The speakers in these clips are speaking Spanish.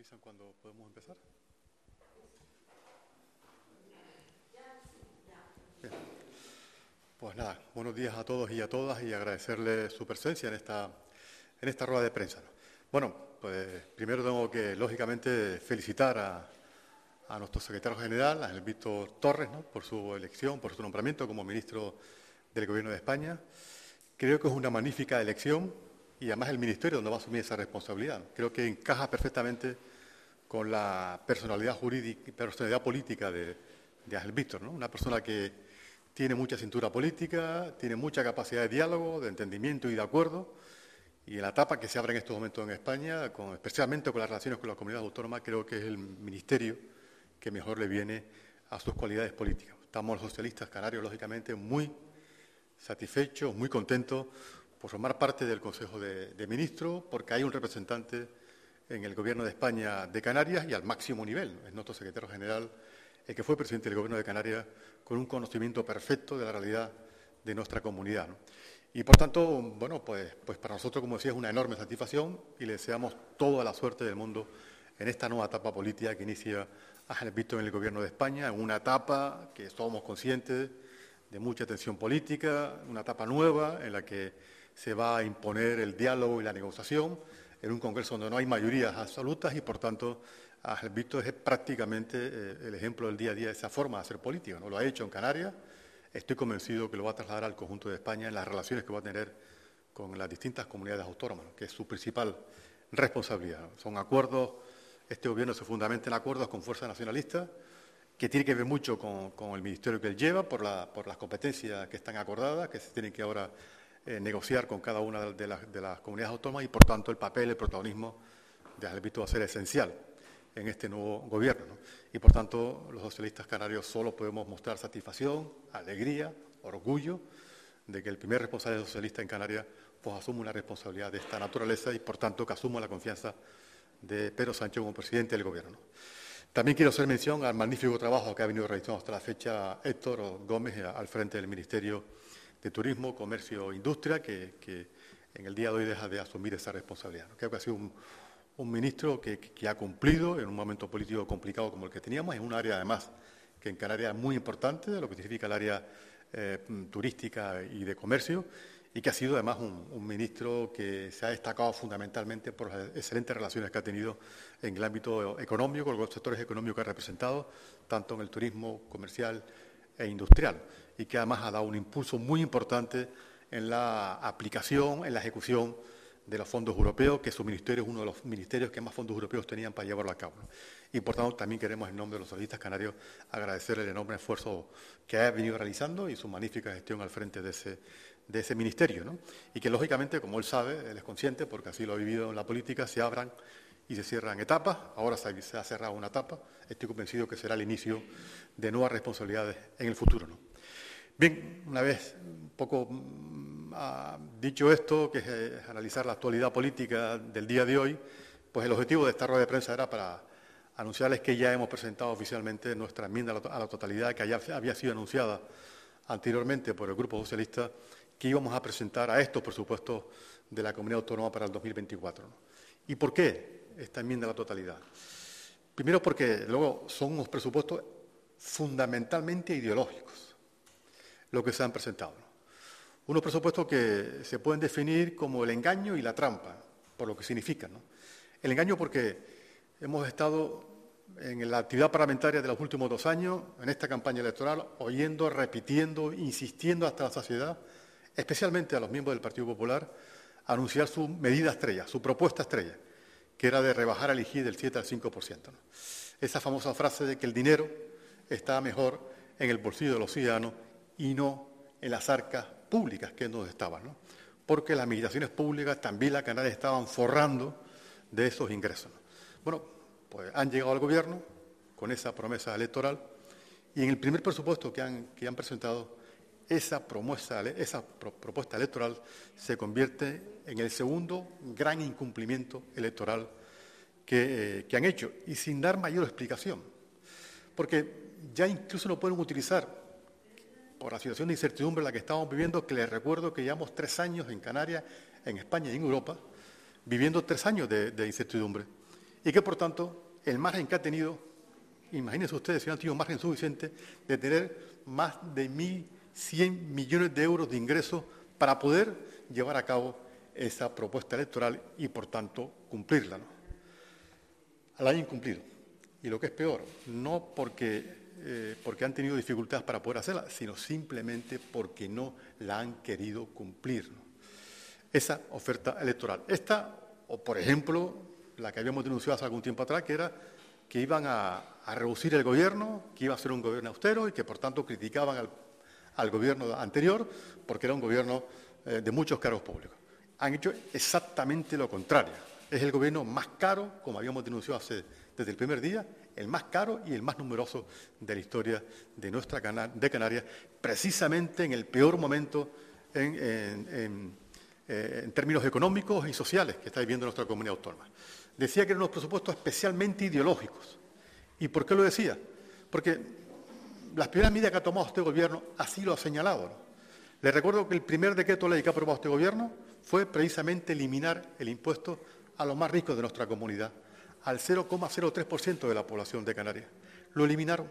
avisan cuando podemos empezar. Bien. Pues nada, buenos días a todos y a todas y agradecerles su presencia en esta rueda de prensa. Bueno, pues primero tengo que, lógicamente, felicitar a nuestro secretario general, a Ángel Víctor Torres, ¿no?, por su elección, por su nombramiento como ministro del Gobierno de España. Creo que es una magnífica elección y además el ministerio donde va a asumir esa responsabilidad. Creo que encaja perfectamente con la personalidad jurídica y personalidad política de Ángel Víctor, ¿no? Una persona que tiene mucha cintura política, tiene mucha capacidad de diálogo, de entendimiento y de acuerdo. Y en la etapa que se abre en estos momentos en España, especialmente con las relaciones con las comunidades autónomas, creo que es el ministerio que mejor le viene a sus cualidades políticas. Estamos los socialistas canarios, lógicamente, muy satisfechos, muy contentos por formar parte del Consejo de Ministros, porque hay un representante en el Gobierno de España de Canarias y al máximo nivel. Es nuestro secretario general, el que fue presidente del Gobierno de Canarias, con un conocimiento perfecto de la realidad de nuestra comunidad, ¿no? Y, por tanto, bueno, pues para nosotros, como decía, es una enorme satisfacción y le deseamos toda la suerte del mundo en esta nueva etapa política que inicia Ángel Víctor en el Gobierno de España, en una etapa que somos conscientes de mucha tensión política, una etapa nueva en la que se va a imponer el diálogo y la negociación en un Congreso donde no hay mayorías absolutas y, por tanto, Ángel Víctor es prácticamente el ejemplo del día a día de esa forma de hacer política, ¿no? Lo ha hecho en Canarias. Estoy convencido que lo va a trasladar al conjunto de España en las relaciones que va a tener con las distintas comunidades autónomas, que es su principal responsabilidad. Son acuerdos, este Gobierno se fundamenta en acuerdos con fuerzas nacionalistas, que tiene que ver mucho con el ministerio que él lleva, por las competencias que están acordadas, que se tienen que ahora negociar con cada una de las comunidades autónomas y, por tanto, el papel, el protagonismo de Ángel Víctor va a ser esencial en este nuevo Gobierno, ¿no? Y, por tanto, los socialistas canarios solo podemos mostrar satisfacción, alegría, orgullo de que el primer responsable socialista en Canarias pues asume una responsabilidad de esta naturaleza y, por tanto, que asuma la confianza de Pedro Sánchez como presidente del Gobierno, ¿no? También quiero hacer mención al magnífico trabajo que ha venido realizando hasta la fecha Héctor Gómez al frente del Ministerio de Turismo, Comercio e Industria, que en el día de hoy deja de asumir esa responsabilidad, ¿no? Creo que ha sido un ministro que ha cumplido en un momento político complicado como el que teníamos, en un área además que en Canarias es muy importante, de lo que significa el área turística y de comercio, y que ha sido además un ministro que se ha destacado fundamentalmente por las excelentes relaciones que ha tenido en el ámbito económico, con los sectores económicos que ha representado, tanto en el turismo comercial e industrial, y que además ha dado un impulso muy importante en la aplicación, en la ejecución de los fondos europeos, que su ministerio es uno de los ministerios que más fondos europeos tenían para llevarlo a cabo, ¿no? Y, por tanto, también queremos, en nombre de los socialistas canarios, agradecerle el enorme esfuerzo que ha venido realizando y su magnífica gestión al frente de ese ministerio, ¿no? Y que, lógicamente, como él sabe, él es consciente, porque así lo ha vivido en la política, se abran y se cierran etapas. Ahora se ha cerrado una etapa. Estoy convencido que será el inicio de nuevas responsabilidades en el futuro, ¿no? Bien, una vez un poco dicho esto, que es analizar la actualidad política del día de hoy, pues el objetivo de esta rueda de prensa era para anunciarles que ya hemos presentado oficialmente nuestra enmienda a la totalidad, que ya había sido anunciada anteriormente por el Grupo Socialista, que íbamos a presentar a estos presupuestos de la Comunidad Autónoma para el 2024, ¿no? ¿Y por qué esta enmienda a la totalidad? Primero porque luego son unos presupuestos fundamentalmente ideológicos, lo que se han presentado, ¿no? Unos presupuestos que se pueden definir como el engaño y la trampa, por lo que significan, ¿no? El engaño porque hemos estado en la actividad parlamentaria de los últimos 2 años, en esta campaña electoral, oyendo, repitiendo, insistiendo hasta la saciedad, especialmente a los miembros del Partido Popular, anunciar su medida estrella, su propuesta estrella, que era de rebajar el IGI del 7 al 5%, ¿no? Esa famosa frase de que el dinero está mejor en el bolsillo de los ciudadanos y no en las arcas públicas, que es donde estaban, ¿no? Porque las administraciones públicas también la Canarias estaban forrando de esos ingresos, ¿no? Bueno, pues han llegado al Gobierno con esa promesa electoral y en el primer presupuesto que han presentado, esa propuesta electoral se convierte en el segundo gran incumplimiento electoral que han hecho, y sin dar mayor explicación, porque ya incluso lo pueden utilizar por la situación de incertidumbre en la que estamos viviendo, que les recuerdo que llevamos 3 años en Canarias, en España y en Europa, viviendo 3 años de incertidumbre. y que, por tanto, el margen que ha tenido, imagínense ustedes si no han tenido margen suficiente de tener más de 1.100 millones de euros de ingresos para poder llevar a cabo esa propuesta electoral y, por tanto, cumplirla, ¿no? La han incumplido. Y lo que es peor, no porque han tenido dificultades para poder hacerla, sino simplemente porque no la han querido cumplir, ¿no? Esa oferta electoral. Esta, o por ejemplo, la que habíamos denunciado hace algún tiempo atrás, que era que iban a reducir el gobierno, que iba a ser un gobierno austero y que, por tanto, criticaban al gobierno anterior porque era un gobierno de muchos cargos públicos. Han hecho exactamente lo contrario. Es el gobierno más caro, como habíamos denunciado desde el primer día, el más caro y el más numeroso de la historia de Canarias, precisamente en el peor momento en términos económicos y sociales que está viviendo nuestra comunidad autónoma. Decía que eran unos presupuestos especialmente ideológicos. ¿Y por qué lo decía? Porque las primeras medidas que ha tomado este gobierno así lo ha señalado, ¿no? Les recuerdo que el primer decreto ley que ha aprobado este gobierno fue precisamente eliminar el impuesto a los más ricos de nuestra comunidad, al 0,03% de la población de Canarias. Lo eliminaron.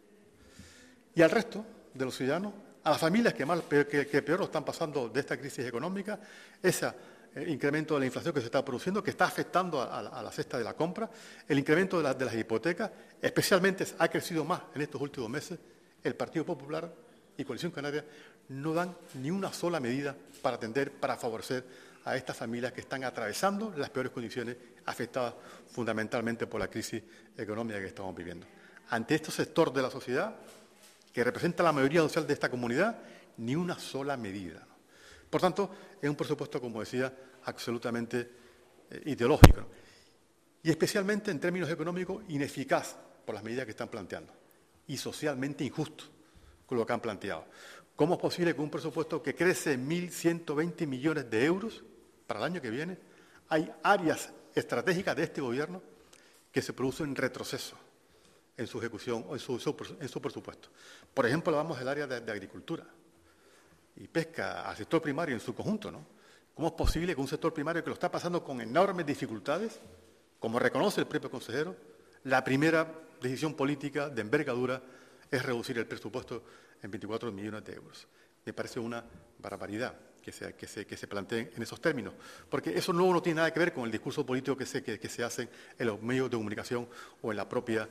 Y al resto de los ciudadanos, a las familias que peor lo están pasando de esta crisis económica, ese incremento de la inflación que se está produciendo, que está afectando a la cesta de la compra, el incremento de las hipotecas, especialmente ha crecido más en estos últimos meses. El Partido Popular y Coalición Canaria no dan ni una sola medida para atender, para favorecer a estas familias que están atravesando las peores condiciones, afectadas fundamentalmente por la crisis económica que estamos viviendo. Ante este sector de la sociedad, que representa la mayoría social de esta comunidad, ni una sola medida, ¿no? Por tanto, es un presupuesto, como decía, absolutamente ideológico, ¿no? Y especialmente en términos económicos ineficaz por las medidas que están planteando y socialmente injusto con lo que han planteado. ¿Cómo es posible que un presupuesto que crece en 1.120 millones de euros para el año que viene, hay áreas estratégicas de este gobierno que se producen retroceso en su ejecución o en su presupuesto? Por ejemplo, hablamos del área de agricultura y pesca, al sector primario en su conjunto, ¿no? ¿Cómo es posible que un sector primario que lo está pasando con enormes dificultades, como reconoce el propio consejero, la primera decisión política de envergadura es reducir el presupuesto en 24 millones de euros? Me parece una barbaridad que se planteen en esos términos, porque eso no tiene nada que ver con el discurso político que se hace en los medios de comunicación o en la propia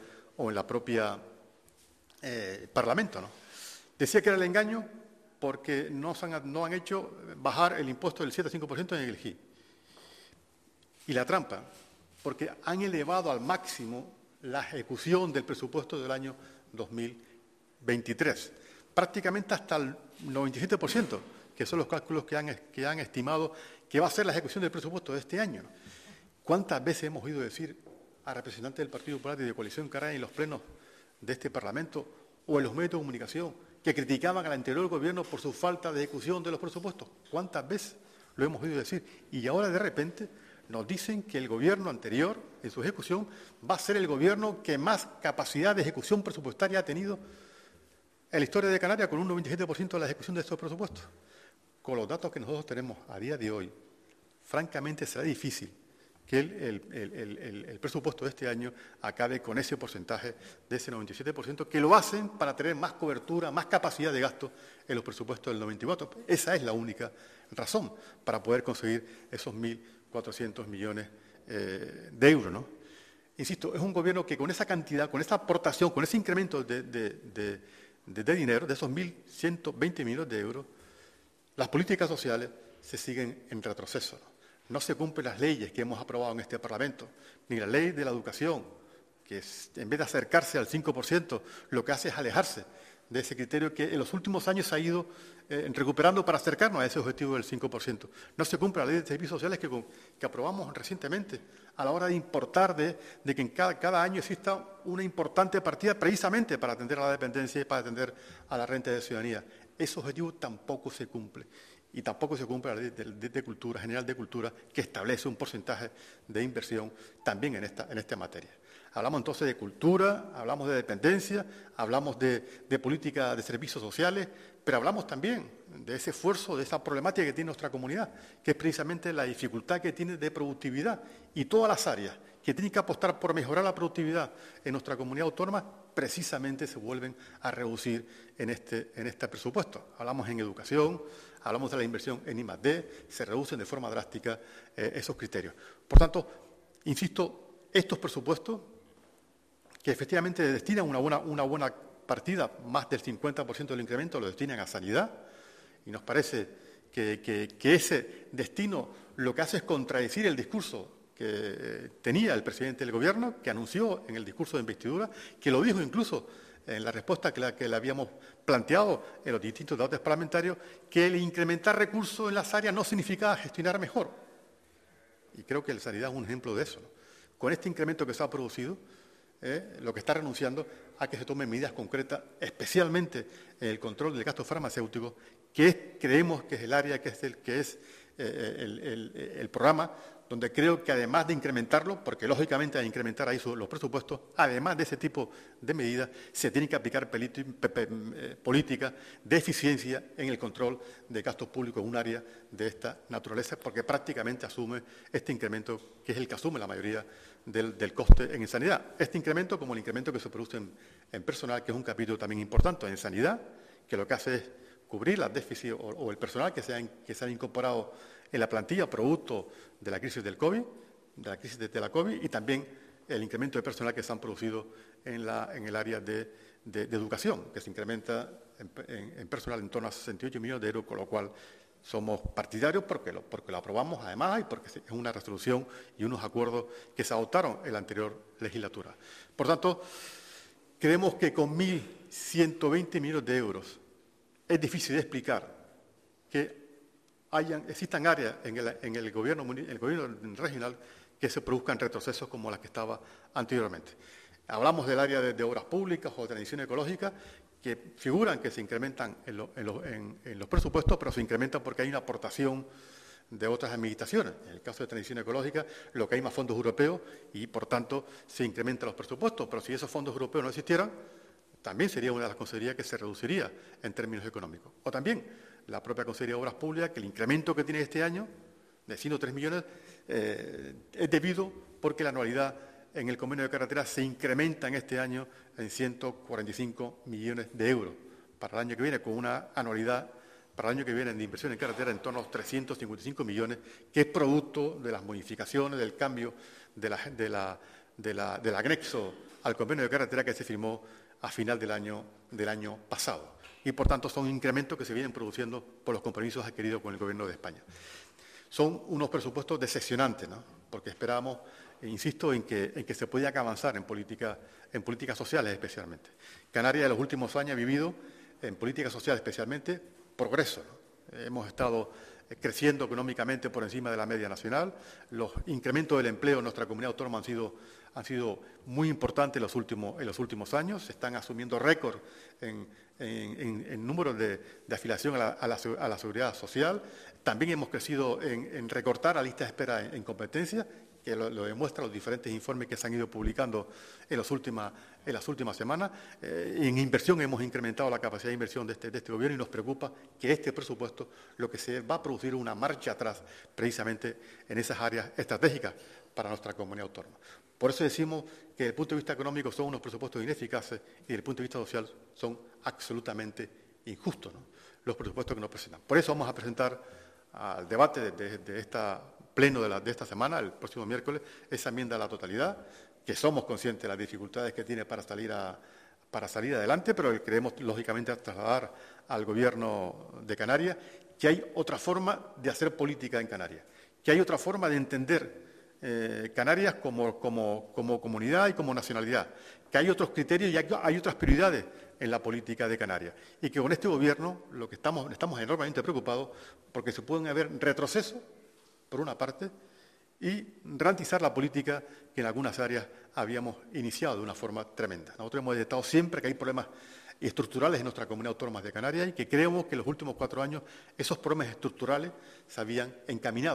Parlamento, ¿no? Decía que era el engaño porque no han hecho bajar el impuesto del 7 al 5% en el GI. Y la trampa, porque han elevado al máximo la ejecución del presupuesto del año 2023, prácticamente hasta el 97%, que son los cálculos que han estimado que va a ser la ejecución del presupuesto de este año. ¿Cuántas veces hemos oído decir a representantes del Partido Popular y de Coalición Canaria en los plenos de este Parlamento o en los medios de comunicación que criticaban al anterior gobierno por su falta de ejecución de los presupuestos? ¿Cuántas veces lo hemos oído decir? Y ahora, de repente, nos dicen que el gobierno anterior, en su ejecución, va a ser el gobierno que más capacidad de ejecución presupuestaria ha tenido en la historia de Canarias, con un 97% de la ejecución de estos presupuestos. Con los datos que nosotros tenemos a día de hoy, francamente será difícil que el presupuesto de este año acabe con ese porcentaje de ese 97%, que lo hacen para tener más cobertura, más capacidad de gasto en los presupuestos del 94. Esa es la única razón para poder conseguir esos 1.400 millones de euros, ¿no? Insisto, es un gobierno que con esa cantidad, con esa aportación, con ese incremento de dinero, de esos 1.120 millones de euros, las políticas sociales se siguen en retroceso, ¿no? No se cumplen las leyes que hemos aprobado en este Parlamento, ni la ley de la educación, que en vez de acercarse al 5%, lo que hace es alejarse de ese criterio que en los últimos años se ha ido recuperando para acercarnos a ese objetivo del 5%. No se cumple la ley de servicios sociales que aprobamos recientemente, a la hora de importar de que en cada año exista una importante partida precisamente para atender a la dependencia y para atender a la renta de ciudadanía. Ese objetivo tampoco se cumple. Y tampoco se cumple la ley general de cultura, que establece un porcentaje de inversión también en esta materia. Hablamos entonces de cultura, hablamos de dependencia, hablamos de política de servicios sociales, pero hablamos también de ese esfuerzo, de esa problemática que tiene nuestra comunidad, que es precisamente la dificultad que tiene de productividad, y todas las áreas que tienen que apostar por mejorar la productividad en nuestra comunidad autónoma precisamente se vuelven a reducir en este presupuesto. Hablamos en educación, hablamos de la inversión en I+D, se reducen de forma drástica esos criterios. Por tanto, insisto, estos presupuestos que efectivamente destinan una buena partida, más del 50% del incremento lo destinan a sanidad, y nos parece que ese destino lo que hace es contradecir el discurso que tenía el presidente del Gobierno, que anunció en el discurso de investidura, que lo dijo incluso en la respuesta que le habíamos planteado en los distintos debates parlamentarios, que el incrementar recursos en las áreas no significaba gestionar mejor. Y creo que la sanidad es un ejemplo de eso, ¿no? Con este incremento que se ha producido, lo que está renunciando a que se tomen medidas concretas, especialmente en el control del gasto farmacéutico, que creemos que es el área que es el programa donde creo que además de incrementarlo, porque lógicamente al incrementar ahí los presupuestos, además de ese tipo de medidas, se tienen que aplicar políticas de eficiencia en el control de gastos públicos en un área de esta naturaleza, porque prácticamente asume este incremento, que es el que asume la mayoría del coste en sanidad. Este incremento, como el incremento que se produce en personal, que es un capítulo también importante en sanidad, que lo que hace es cubrir las déficits o el personal que se han incorporado en la plantilla producto de la crisis del COVID, de la crisis de la COVID, y también el incremento de personal que se han producido en el área de educación, que se incrementa en personal en torno a 68 millones de euros, con lo cual somos partidarios porque lo aprobamos además y porque es una resolución y unos acuerdos que se adoptaron en la anterior legislatura. Por tanto, creemos que con 1.120 millones de euros es difícil de explicar que existan áreas en el gobierno regional que se produzcan retrocesos como las que estaba anteriormente. Hablamos del área de obras públicas o de transición ecológica, que figuran que se incrementan en los presupuestos, pero se incrementan porque hay una aportación de otras administraciones. En el caso de transición ecológica, lo que hay más fondos europeos y, por tanto, se incrementan los presupuestos. Pero si esos fondos europeos no existieran, también sería una de las consejerías que se reduciría en términos económicos. O también la propia Consejería de Obras Públicas, que el incremento que tiene este año, de 103 millones, es debido porque la anualidad en el convenio de carretera se incrementa en este año en 145 millones de euros para el año que viene, con una anualidad para el año que viene de inversión en carretera en torno a los 355 millones, que es producto de las modificaciones, del cambio del anexo al convenio de carretera que se firmó a final del año pasado. Y, por tanto, son incrementos que se vienen produciendo por los compromisos adquiridos con el Gobierno de España. Son unos presupuestos decepcionantes, ¿no? Porque esperábamos, insisto, en que se podía avanzar en políticas sociales especialmente. Canarias en los últimos años ha vivido, en políticas sociales especialmente, progreso, ¿no? Hemos estado creciendo económicamente por encima de la media nacional. Los incrementos del empleo en nuestra comunidad autónoma han sido muy importantes en los últimos años. Se están asumiendo récords en número de afiliación a la seguridad social. También hemos crecido en recortar la lista de espera en competencia, que lo demuestran los diferentes informes que se han ido publicando en las últimas semanas. En inversión hemos incrementado la capacidad de inversión de este Gobierno y nos preocupa que este presupuesto lo que se va a producir una marcha atrás precisamente en esas áreas estratégicas para nuestra comunidad autónoma. Por eso decimos que desde el punto de vista económico son unos presupuestos ineficaces y desde el punto de vista social son absolutamente injustos, ¿no?, los presupuestos que nos presentan. Por eso vamos a presentar al debate de esta pleno de esta semana, el próximo miércoles, esa enmienda a la totalidad, que somos conscientes de las dificultades que tiene para salir adelante, pero queremos, lógicamente, trasladar al Gobierno de Canarias que hay otra forma de hacer política en Canarias, que hay otra forma de entender Canarias como comunidad y como nacionalidad, que hay otros criterios y hay otras prioridades en la política de Canarias, y que con este Gobierno lo que estamos enormemente preocupados porque se pueden haber retrocesos, por una parte, y ralentizar la política que en algunas áreas habíamos iniciado de una forma tremenda. Nosotros hemos detectado siempre que hay problemas estructurales en nuestra comunidad autónoma de Canarias y que creemos que en los últimos 4 años esos problemas estructurales se habían encaminado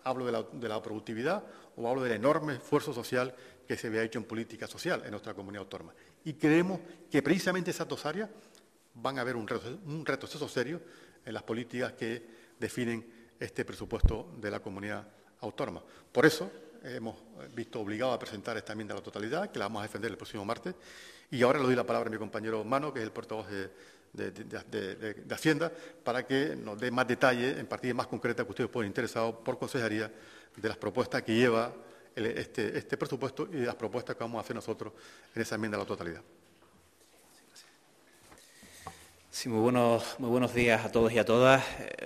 hablo de la productividad o hablo del enorme esfuerzo social que se había hecho en política social en nuestra comunidad autónoma. Y creemos que precisamente esas dos áreas van a haber un retroceso serio en las políticas que definen este presupuesto de la comunidad autónoma. Por eso hemos visto obligados a presentar esta enmienda a la totalidad, que la vamos a defender el próximo martes. Y ahora le doy la palabra a mi compañero Mano, que es el portavoz de Hacienda, para que nos dé más detalle, en partidas más concretas que ustedes pueden interesados por consejería, de las propuestas que lleva este presupuesto y de las propuestas que vamos a hacer nosotros en esa enmienda a la totalidad. Sí, muy buenos días a todos y a todas.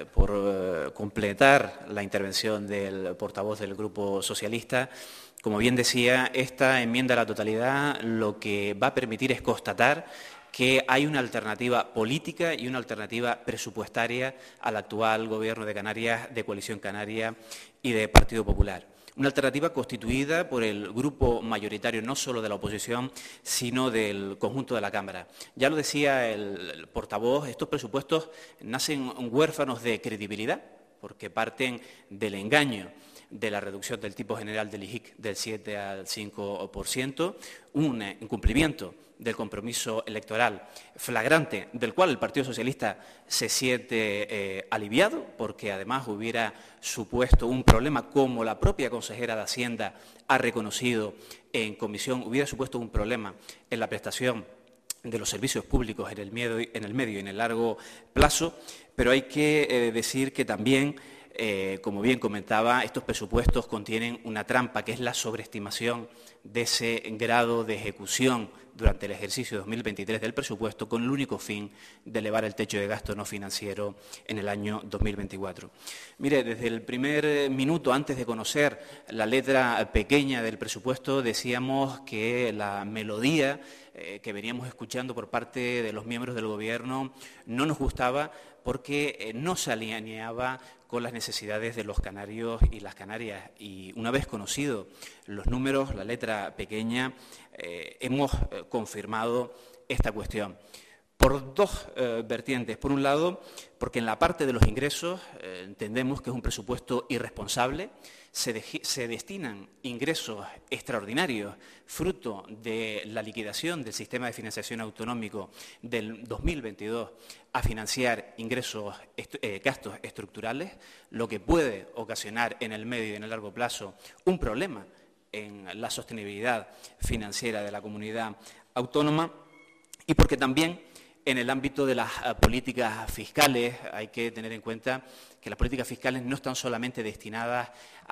Por completar la intervención del portavoz del Grupo Socialista, como bien decía, esta enmienda a la totalidad lo que va a permitir es constatar que hay una alternativa política y una alternativa presupuestaria al actual Gobierno de Canarias, de Coalición Canaria y de Partido Popular. Una alternativa constituida por el grupo mayoritario no solo de la oposición, sino del conjunto de la Cámara. Ya lo decía el portavoz, estos presupuestos nacen huérfanos de credibilidad, porque parten del engaño de la reducción del tipo general del IGIC del 7 al 5%, un incumplimiento del compromiso electoral flagrante, del cual el Partido Socialista se siente aliviado, porque además hubiera supuesto un problema, como la propia consejera de Hacienda ha reconocido en comisión, hubiera supuesto un problema en la prestación de los servicios públicos en el medio y en el largo plazo, pero hay que decir que también, como bien comentaba, estos presupuestos contienen una trampa, que es la sobreestimación de ese grado de ejecución durante el ejercicio 2023 del presupuesto, con el único fin de elevar el techo de gasto no financiero en el año 2024. Mire, desde el primer minuto, antes de conocer la letra pequeña del presupuesto, decíamos que la melodía que veníamos escuchando por parte de los miembros del Gobierno no nos gustaba, porque no se alineaba con las necesidades de los canarios y las canarias. Y una vez conocidos los números, la letra pequeña, hemos confirmado esta cuestión. Por dos vertientes. Por un lado, porque en la parte de los ingresos entendemos que es un presupuesto irresponsable. Se destinan ingresos extraordinarios, fruto de la liquidación del sistema de financiación autonómico del 2022, a financiar gastos estructurales, lo que puede ocasionar en el medio y en el largo plazo un problema en la sostenibilidad financiera de la comunidad autónoma, y porque también en el ámbito de las políticas fiscales hay que tener en cuenta que las políticas fiscales no están solamente destinadas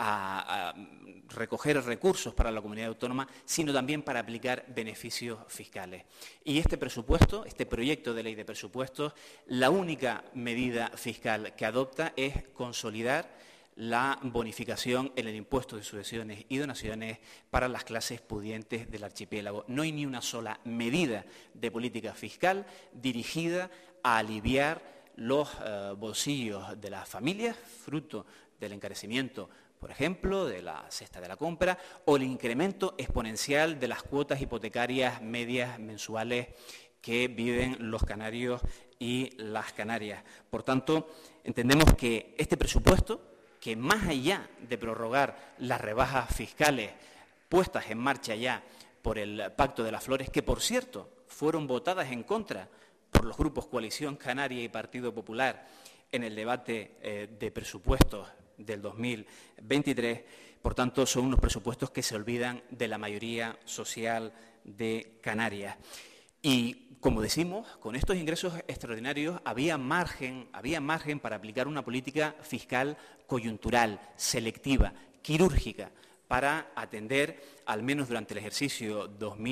a recoger recursos para la comunidad autónoma, sino también para aplicar beneficios fiscales. Y este presupuesto, este proyecto de ley de presupuestos, la única medida fiscal que adopta es consolidar la bonificación en el impuesto de sucesiones y donaciones para las clases pudientes del archipiélago. No hay ni una sola medida de política fiscal dirigida a aliviar los bolsillos de las familias, fruto del encarecimiento, por ejemplo, de la cesta de la compra, o el incremento exponencial de las cuotas hipotecarias medias mensuales que viven los canarios y las canarias. Por tanto, entendemos que este presupuesto, que más allá de prorrogar las rebajas fiscales puestas en marcha ya por el Pacto de las Flores, que por cierto fueron votadas en contra por los grupos Coalición Canaria y Partido Popular en el debate de presupuestos del 2023, por tanto son unos presupuestos que se olvidan de la mayoría social de Canarias. Y, como decimos, con estos ingresos extraordinarios había margen para aplicar una política fiscal coyuntural, selectiva, quirúrgica, para atender, al menos durante el ejercicio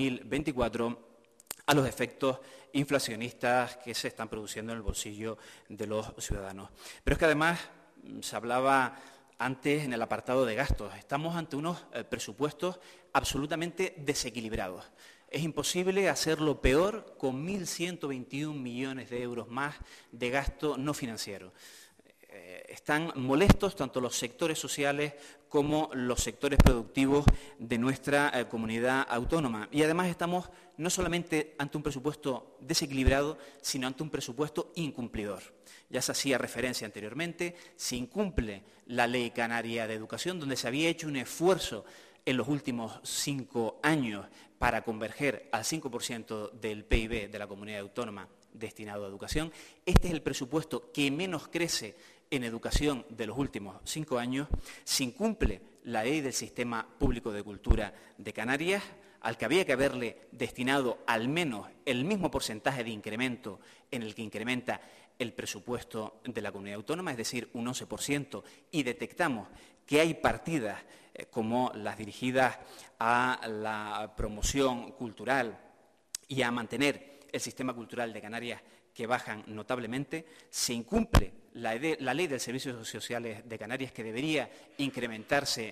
2024, a los efectos inflacionistas que se están produciendo en el bolsillo de los ciudadanos. Pero es que además se hablaba antes en el apartado de gastos. Estamos ante unos presupuestos absolutamente desequilibrados. Es imposible hacerlo peor con 1.121 millones de euros más de gasto no financiero. están molestos tanto los sectores sociales como los sectores productivos de nuestra comunidad autónoma. Y además estamos no solamente ante un presupuesto desequilibrado, sino ante un presupuesto incumplidor. Ya se hacía referencia anteriormente, se incumple la Ley Canaria de Educación, donde se había hecho un esfuerzo en los últimos 5 años para converger al 5% del PIB de la comunidad autónoma destinado a educación. Este es el presupuesto que menos crece en educación de los últimos 5 años. Se incumple la ley del Sistema Público de Cultura de Canarias, al que había que haberle destinado al menos el mismo porcentaje de incremento en el que incrementa el presupuesto de la comunidad autónoma, es decir, un 11%, y detectamos que hay partidas como las dirigidas a la promoción cultural y a mantener el sistema cultural de Canarias que bajan notablemente. Se incumple la ley de Servicios Sociales de Canarias, que debería incrementarse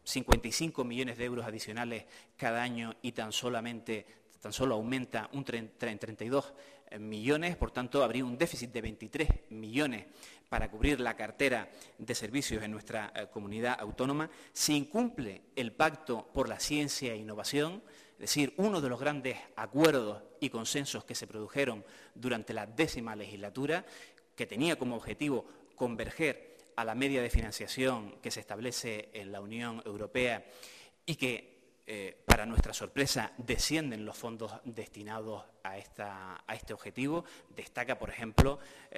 55 millones de euros adicionales cada año y tan solo aumenta en 32 millones, por tanto habría un déficit de 23 millones para cubrir la cartera de servicios en nuestra comunidad autónoma. Se incumple el Pacto por la Ciencia e Innovación, es decir, uno de los grandes acuerdos y consensos que se produjeron durante la 10ª legislatura, que tenía como objetivo converger a la media de financiación que se establece en la Unión Europea y que, para nuestra sorpresa, descienden los fondos destinados a este objetivo. Destaca, por ejemplo,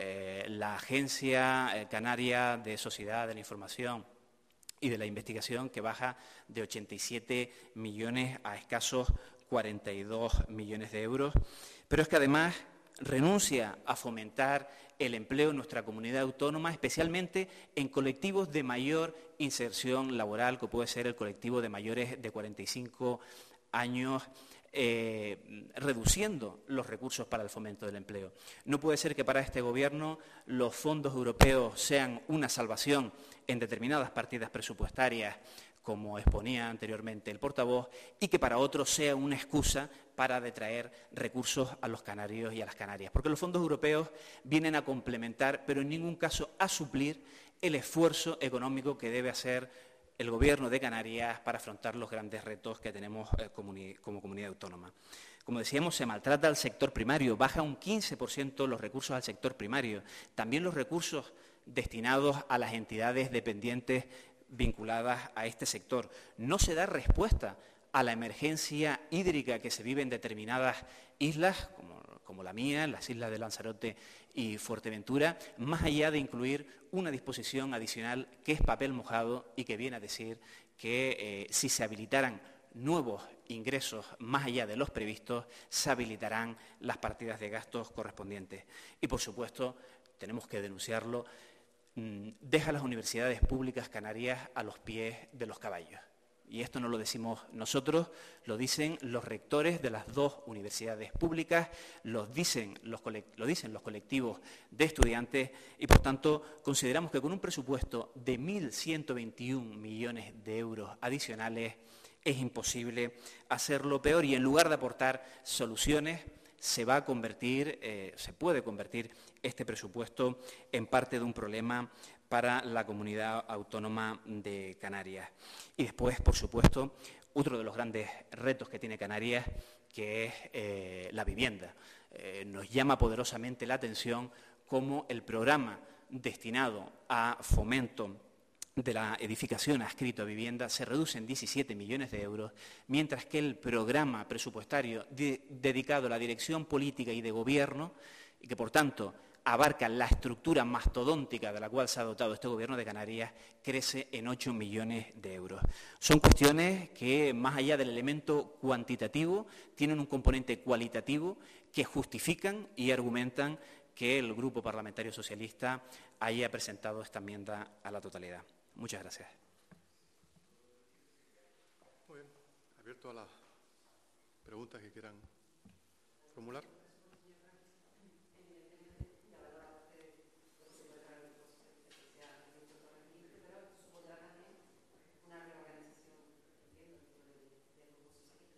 la Agencia Canaria de Sociedad de la Información y de la Investigación, que baja de 87 millones a escasos 42 millones de euros. Pero es que además renuncia a fomentar el empleo en nuestra comunidad autónoma, especialmente en colectivos de mayor inserción laboral, que puede ser el colectivo de mayores de 45 años, reduciendo los recursos para el fomento del empleo. No puede ser que para este Gobierno los fondos europeos sean una salvación en determinadas partidas presupuestarias, como exponía anteriormente el portavoz, y que para otros sea una excusa para detraer recursos a los canarios y a las Canarias. Porque los fondos europeos vienen a complementar, pero en ningún caso a suplir, el esfuerzo económico que debe hacer el Gobierno de Canarias para afrontar los grandes retos que tenemos como comunidad autónoma. Como decíamos, se maltrata al sector primario, baja un 15% los recursos al sector primario, también los recursos destinados a las entidades dependientes vinculadas a este sector. No se da respuesta a la emergencia hídrica que se vive en determinadas islas, como la mía, las islas de Lanzarote y Fuerteventura, más allá de incluir una disposición adicional que es papel mojado y que viene a decir que si se habilitaran nuevos ingresos más allá de los previstos, se habilitarán las partidas de gastos correspondientes. Y, por supuesto, tenemos que denunciarlo, deja a las universidades públicas canarias a los pies de los caballos. Y esto no lo decimos nosotros, lo dicen los rectores de las 2 universidades públicas, lo dicen los colectivos de estudiantes y, por tanto, consideramos que con un presupuesto de 1.121 millones de euros adicionales es imposible hacerlo peor y, en lugar de aportar soluciones, se puede convertir este presupuesto en parte de un problema para la comunidad autónoma de Canarias. Y después, por supuesto, otro de los grandes retos que tiene Canarias, que es la vivienda. Nos llama poderosamente la atención cómo el programa destinado a fomento de la edificación adscrito a vivienda se reduce en 17 millones de euros, mientras que el programa presupuestario dedicado a la dirección política y de gobierno, y que por tanto abarca la estructura mastodóntica de la cual se ha dotado este Gobierno de Canarias, crece en 8 millones de euros. Son cuestiones que, más allá del elemento cuantitativo, tienen un componente cualitativo que justifican y argumentan que el Grupo Parlamentario Socialista haya presentado esta enmienda a la totalidad. Muchas gracias. Muy bien. Abierto a las preguntas que quieran formular.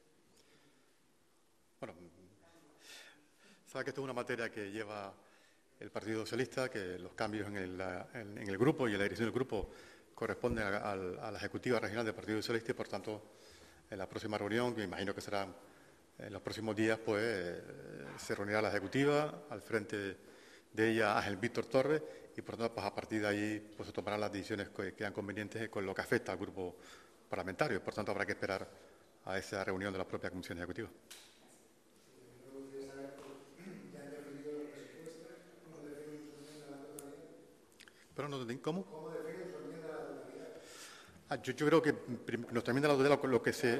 Bueno, sabe que esto es una materia que lleva el Partido Socialista, que los cambios en el grupo y en la dirección del grupo corresponden a la Ejecutiva Regional del Partido Socialista y, por tanto, en la próxima reunión, que imagino que será en los próximos días, pues se reunirá la Ejecutiva, al frente de ella Ángel Víctor Torres, y por tanto, pues a partir de ahí pues, se tomarán las decisiones que sean convenientes con lo que afecta al grupo parlamentario. Por tanto, habrá que esperar a esa reunión de la propia Comisión Ejecutiva. Pero no entendí, ¿cómo? ¿Cómo define su enmienda a la totalidad? Yo creo que nuestra enmienda a la totalidad, con lo que se...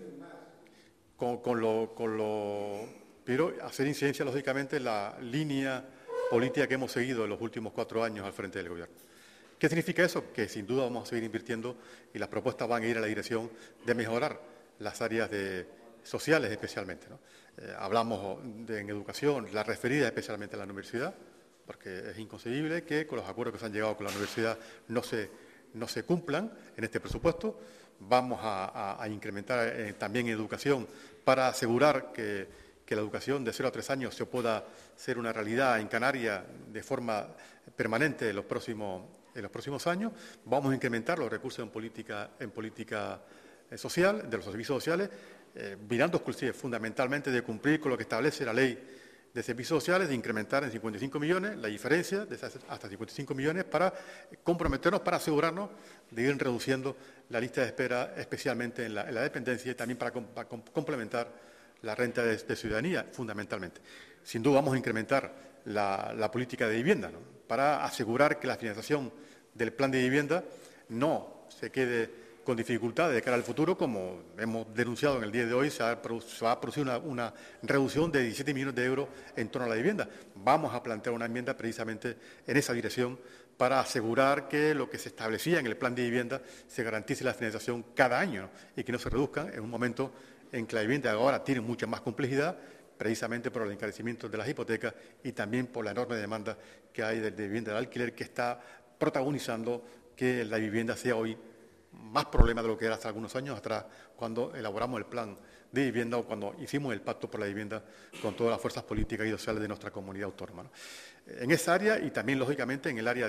Pero hacer incidencia, lógicamente, en la línea política que hemos seguido en los últimos 4 años al frente del Gobierno. ¿Qué significa eso? Que sin duda vamos a seguir invirtiendo y las propuestas van a ir en la dirección de mejorar las áreas sociales especialmente, ¿no? Hablamos en educación, la referida especialmente a la universidad, porque es inconcebible que con los acuerdos que se han llegado con la universidad no se cumplan en este presupuesto. Vamos a incrementar también en educación para asegurar que la educación de 0 a 3 años se pueda ser una realidad en Canarias de forma permanente en los próximos años. Vamos a incrementar los recursos en política social, de los servicios sociales, mirando fundamentalmente de cumplir con lo que establece la ley de servicios sociales, de incrementar en 55 millones la diferencia, de hasta 55 millones, para comprometernos, para asegurarnos de ir reduciendo la lista de espera, especialmente en la dependencia, y también para complementar la renta de ciudadanía, fundamentalmente. Sin duda vamos a incrementar la política de vivienda, ¿no?, para asegurar que la financiación del plan de vivienda no se quede con dificultades de cara al futuro, como hemos denunciado en el día de hoy. Se va a producir una reducción de 17 millones de euros en torno a la vivienda. Vamos a plantear una enmienda precisamente en esa dirección para asegurar que lo que se establecía en el plan de vivienda se garantice la financiación cada año, ¿no?, y que no se reduzcan en un momento en que la vivienda ahora tiene mucha más complejidad, precisamente por el encarecimiento de las hipotecas y también por la enorme demanda que hay de vivienda de alquiler, que está protagonizando que la vivienda sea hoy más problema de lo que era hace algunos años atrás, cuando elaboramos el plan de vivienda o cuando hicimos el pacto por la vivienda con todas las fuerzas políticas y sociales de nuestra comunidad autónoma, ¿no? En esa área y también, lógicamente, en el área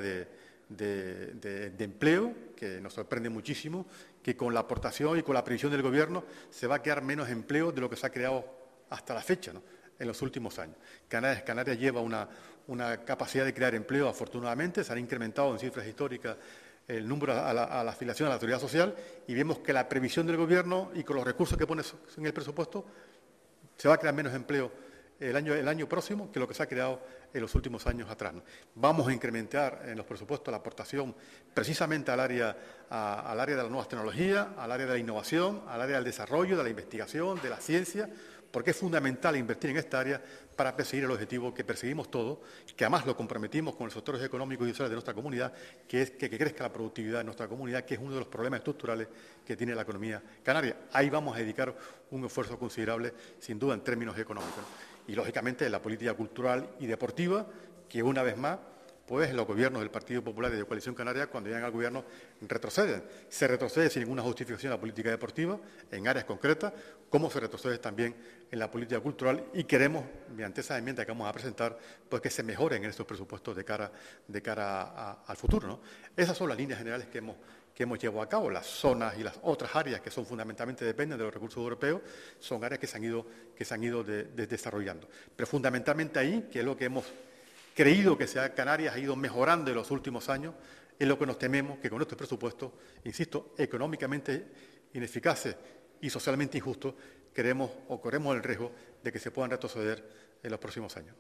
de empleo, que nos sorprende muchísimo, que con la aportación y con la previsión del Gobierno se va a crear menos empleo de lo que se ha creado hasta la fecha, ¿no?, en los últimos años. Canarias lleva una capacidad de crear empleo, afortunadamente. Se han incrementado en cifras históricas el número a la afiliación a la Seguridad Social, y vemos que la previsión del Gobierno y con los recursos que pone en el presupuesto se va a crear menos empleo el año próximo que lo que se ha creado en los últimos años atrás, ¿no? Vamos a incrementar en los presupuestos la aportación precisamente al área de las nuevas tecnologías, al área de la innovación, al área del desarrollo, de la investigación, de la ciencia, porque es fundamental invertir en esta área para perseguir el objetivo que perseguimos todos, que además lo comprometimos con los sectores económicos y sociales de nuestra comunidad, que es que crezca la productividad de nuestra comunidad, que es uno de los problemas estructurales que tiene la economía canaria. Ahí vamos a dedicar un esfuerzo considerable, sin duda, en términos económicos. Y, lógicamente, la política cultural y deportiva, que una vez más, pues los gobiernos del Partido Popular y de Coalición Canaria, cuando llegan al Gobierno, retroceden. Se retrocede sin ninguna justificación en la política deportiva, en áreas concretas, como se retrocede también en la política cultural, y queremos, mediante esa enmienda que vamos a presentar, pues que se mejoren en estos presupuestos de cara al futuro, ¿no? Esas son las líneas generales que hemos llevado a cabo. Las zonas y las otras áreas que son fundamentalmente dependen de los recursos europeos son áreas que se han ido desarrollando. Pero fundamentalmente ahí, que es lo que hemos creído que Canarias ha ido mejorando en los últimos años, es lo que nos tememos que con estos presupuestos, insisto, económicamente ineficaces y socialmente injustos, corremos el riesgo de que se puedan retroceder en los próximos años.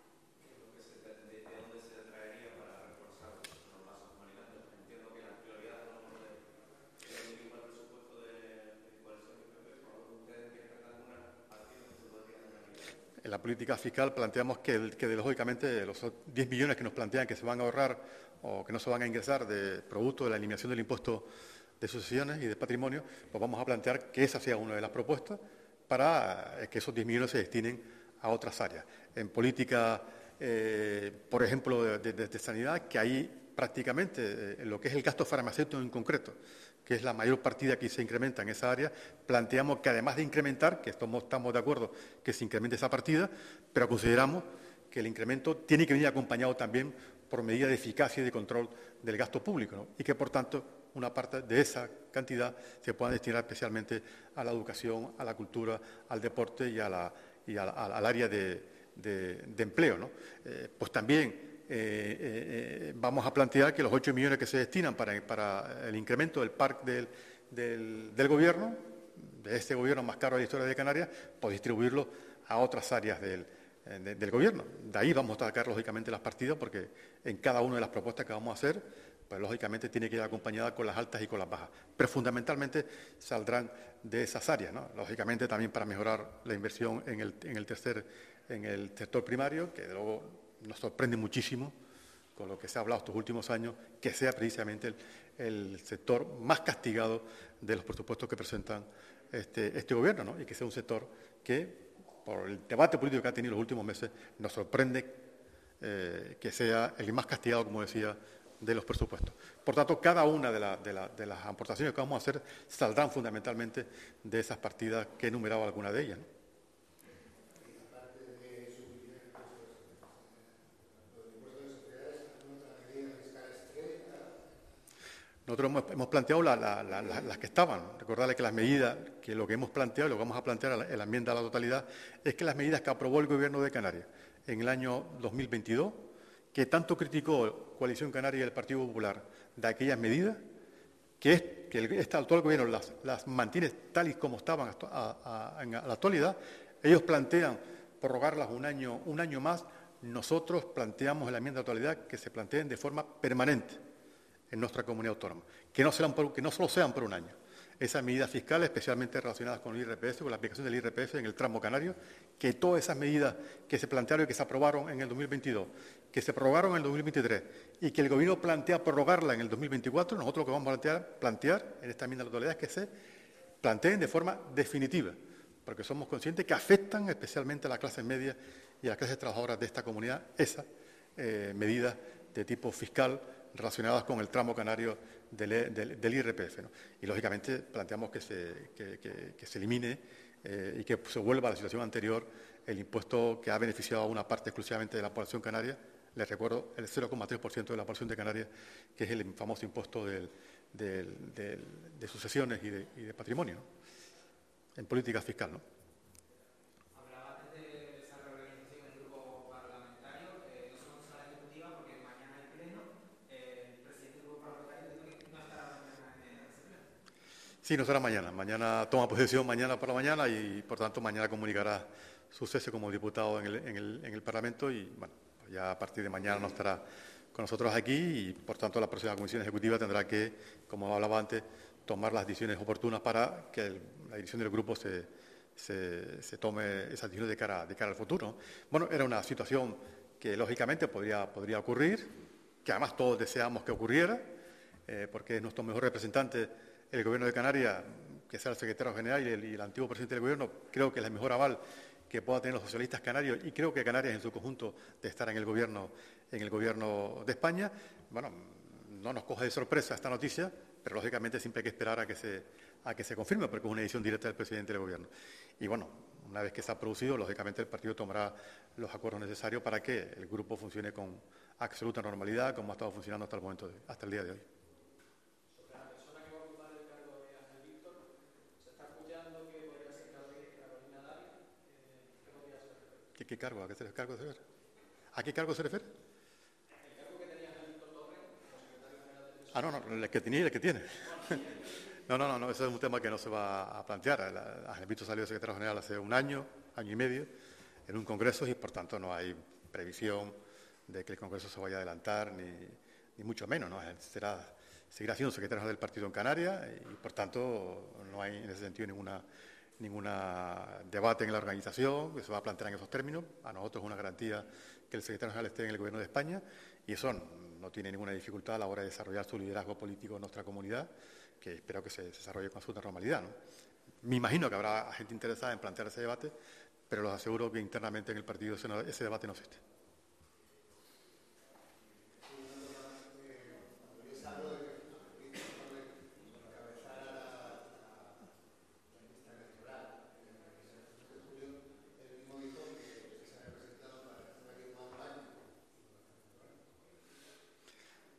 ¿De dónde se traería para reforzar los lazos humanitarios? Entiendo que la prioridad del último presupuesto de coalición y PP, ustedes tienen alguna acción que se podría hacer. En la política fiscal planteamos que lógicamente, los 10 millones que nos plantean que se van a ahorrar o que no se van a ingresar de producto de la eliminación del impuesto de sucesiones y de patrimonio, pues vamos a plantear que esa sea una de las propuestas para que esos 10 millones se destinen a otras áreas. En política, por ejemplo, de sanidad, que ahí prácticamente en lo que es el gasto farmacéutico en concreto, que es la mayor partida que se incrementa en esa área, planteamos que además de incrementar, que estamos de acuerdo que se incremente esa partida, pero consideramos que el incremento tiene que venir acompañado también por medidas de eficacia y de control del gasto público, ¿no? Y que, por tanto, una parte de esa cantidad se pueda destinar especialmente a la educación, a la cultura, al deporte y al área de empleo, ¿no? Pues también vamos a plantear que los 8 millones que se destinan para el incremento del parque del Gobierno, de este Gobierno más caro de la historia de Canarias, pues distribuirlo a otras áreas del Gobierno. De ahí vamos a sacar, lógicamente, las partidas, porque en cada una de las propuestas que vamos a hacer, pues lógicamente tiene que ir acompañada con las altas y con las bajas. Pero fundamentalmente saldrán de esas áreas, ¿no? Lógicamente también para mejorar la inversión en el sector primario, que de luego nos sorprende muchísimo con lo que se ha hablado estos últimos años, que sea precisamente el sector más castigado de los presupuestos que presentan este Gobierno, ¿no? Y que sea un sector que, por el debate político que ha tenido en los últimos meses, nos sorprende que sea el más castigado, como decía, de los presupuestos. Por tanto, cada una de las aportaciones que vamos a hacer saldrán fundamentalmente de esas partidas que he enumerado algunas de ellas, ¿no? Nosotros hemos planteado las que estaban. Recordarles que las medidas, que lo que hemos planteado y lo que vamos a plantear en la enmienda a la totalidad, es que las medidas que aprobó el Gobierno de Canarias en el año 2022, que tanto criticó Coalición Canaria y el Partido Popular de aquellas medidas, que este actual Gobierno las mantiene tal y como estaban en la actualidad. Ellos plantean prorrogarlas un año más. Nosotros planteamos en la enmienda a la totalidad que se planteen de forma permanente en nuestra comunidad autónoma, que no solo sean por un año. Esas medidas fiscales, especialmente relacionadas con el IRPF, con la aplicación del IRPF en el tramo canario, que todas esas medidas que se plantearon y que se aprobaron en el 2022, que se prorrogaron en el 2023 y que el Gobierno plantea prorrogarla en el 2024, nosotros lo que vamos a plantear en esta enmienda a la totalidad es que se planteen de forma definitiva, porque somos conscientes que afectan especialmente a la clase media y a las clases trabajadoras de esta comunidad esas medidas de tipo fiscal relacionadas con el tramo canario del IRPF, ¿no? Y, lógicamente, planteamos que se elimine y que se vuelva a la situación anterior el impuesto que ha beneficiado a una parte exclusivamente de la población canaria. Les recuerdo, el 0,3% de la población de Canarias, que es el famoso impuesto de sucesiones y de patrimonio, ¿no? En política fiscal, ¿no? Sí, no será mañana. Mañana toma posesión mañana por la mañana y, por tanto, mañana comunicará su cese como diputado en el Parlamento y, bueno, pues ya a partir de mañana no estará con nosotros aquí y, por tanto, la próxima Comisión Ejecutiva tendrá que, como hablaba antes, tomar las decisiones oportunas para que la dirección del grupo se tome esas decisiones de cara al futuro. Bueno, era una situación que, lógicamente, podría ocurrir, que además todos deseamos que ocurriera, porque es nuestro mejor representante el Gobierno de Canarias, que sea el secretario general y el antiguo presidente del Gobierno. Creo que es el mejor aval que puedan tener los socialistas canarios y creo que Canarias en su conjunto de estar en el Gobierno de España. Bueno, no nos coge de sorpresa esta noticia, pero lógicamente siempre hay que esperar a que se confirme, porque es una decisión directa del presidente del Gobierno. Y bueno, una vez que se ha producido, lógicamente el partido tomará los acuerdos necesarios para que el grupo funcione con absoluta normalidad, como ha estado funcionando hasta el momento, hasta el día de hoy. ¿Qué cargo? ¿A qué cargo se refiere? ¿A qué cargo se refiere? El cargo que tenía Víctor Torres como secretario general de Televisión. No, el que tenía y el que tiene. No, ese es un tema que no se va a plantear. Ángel Víctor salió de secretario general hace un año y medio, en un congreso y, por tanto, no hay previsión de que el congreso se vaya a adelantar, ni mucho menos, ¿no? Seguirá siendo secretario general del partido en Canarias y, por tanto, no hay en ese sentido ningún debate en la organización que se va a plantear en esos términos. A nosotros es una garantía que el secretario general esté en el Gobierno de España y eso no tiene ninguna dificultad a la hora de desarrollar su liderazgo político en nuestra comunidad, que espero que se desarrolle con absoluta normalidad, ¿no? Me imagino que habrá gente interesada en plantear ese debate, pero les aseguro que internamente en el partido ese debate no existe.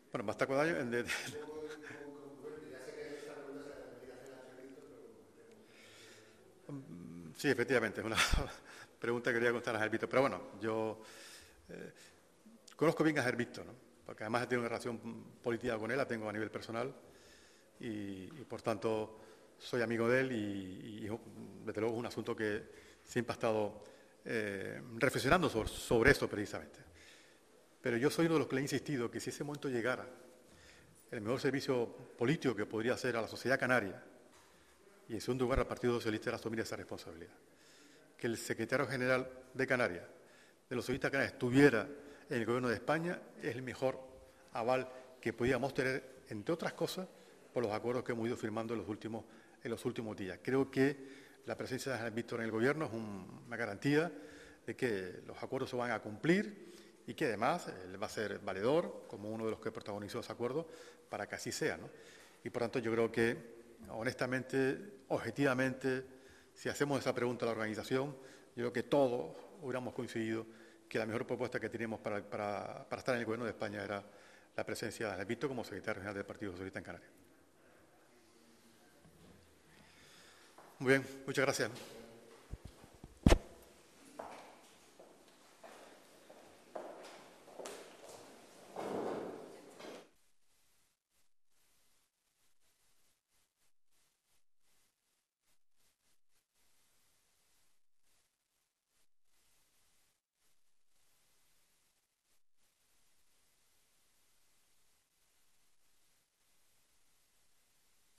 Bueno, más taco daño. Sí, efectivamente, es una pregunta que quería contar a Gervito. Pero bueno, yo conozco bien a Gervito, ¿no? Porque además he tenido una relación política con él, la tengo a nivel personal y por tanto soy amigo de él y desde luego es un asunto que siempre ha estado reflexionando sobre esto precisamente. Pero yo soy uno de los que le he insistido que si ese momento llegara, el mejor servicio político que podría hacer a la sociedad canaria y en segundo lugar al Partido Socialista era asumir esa responsabilidad. Que el secretario general de Canarias, de los socialistas canarios, estuviera en el gobierno de España es el mejor aval que podíamos tener, entre otras cosas, por los acuerdos que hemos ido firmando en los últimos días. Creo que la presencia de Víctor en el gobierno es una garantía de que los acuerdos se van a cumplir y que además él va a ser valedor, como uno de los que protagonizó ese acuerdo, para que así sea, ¿no? Y por tanto yo creo que, honestamente, objetivamente, si hacemos esa pregunta a la organización, yo creo que todos hubiéramos coincidido que la mejor propuesta que teníamos para estar en el gobierno de España era la presencia de Víctor como secretario general del Partido Socialista en Canarias. Muy bien, muchas gracias.